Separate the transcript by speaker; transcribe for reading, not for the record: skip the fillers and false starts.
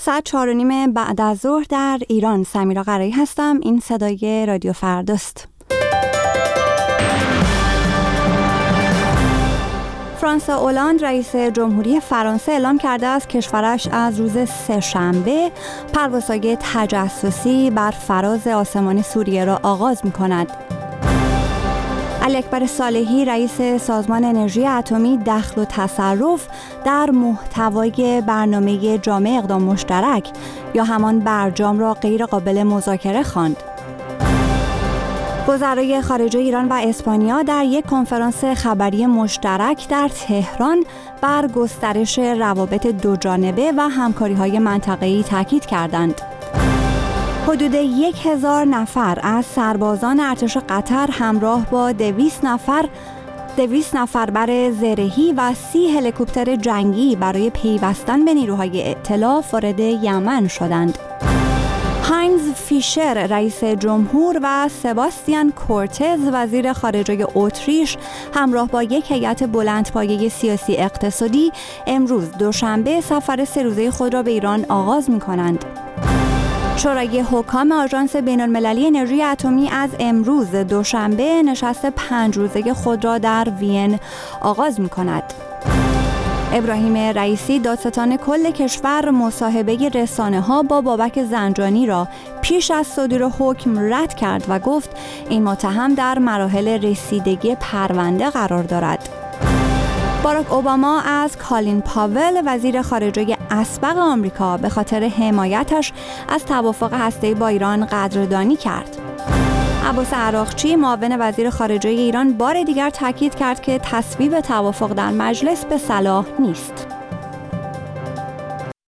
Speaker 1: ساعت 4:30 بعد از ظهر در ایران. سمیرا قرایی هستم. این صدای رادیو فرداست. فرانسوا اولاند رئیس جمهوری فرانسه اعلام کرده است کشورش از روز سه‌شنبه پروازهای تجسسی بر فراز آسمان سوریه را آغاز می‌کند. علی اکبر صالحی رئیس سازمان انرژی اتمی دخل و تصرف در محتوای برنامه جامع اقدام مشترک یا همان برجام را غیر قابل مذاکره خواند. وزرای خارجه ایران و اسپانیا در یک کنفرانس خبری مشترک در تهران بر گسترش روابط دوجانبه و همکاری‌های منطقه‌ای تاکید کردند. حدود 1000 نفر از سربازان ارتش قطر همراه با 200 نفر بر زرهی و 30 هلیکوپتر جنگی برای پیوستن به نیروهای ائتلاف وارد یمن شدند. هاینز فیشر رئیس جمهور و سباستیان کورتز وزیر خارجه اتریش همراه با یک هیئت بلندپایه سیاسی اقتصادی امروز دوشنبه سفر 3 روزه خود را به ایران آغاز می‌کنند. شورای حکام آژانس بین‌المللی انرژی اتمی از امروز دوشنبه نشست 5 روزه خود را در وین آغاز می‌کند. ابراهیم رئیسی دادستان کل کشور مصاحبه رسانه‌ها با بابک زنجانی را پیش از صدور حکم رد کرد و گفت این متهم در مراحل رسیدگی پرونده قرار دارد. باراک اوباما از کالین پاول وزیر خارجه اسبق آمریکا به خاطر حمایتش از توافق هسته‌ای با ایران قدردانی کرد. عباس عراقچی معاون وزیر خارجه ایران بار دیگر تاکید کرد که تصویب توافق در مجلس به صلاح نیست.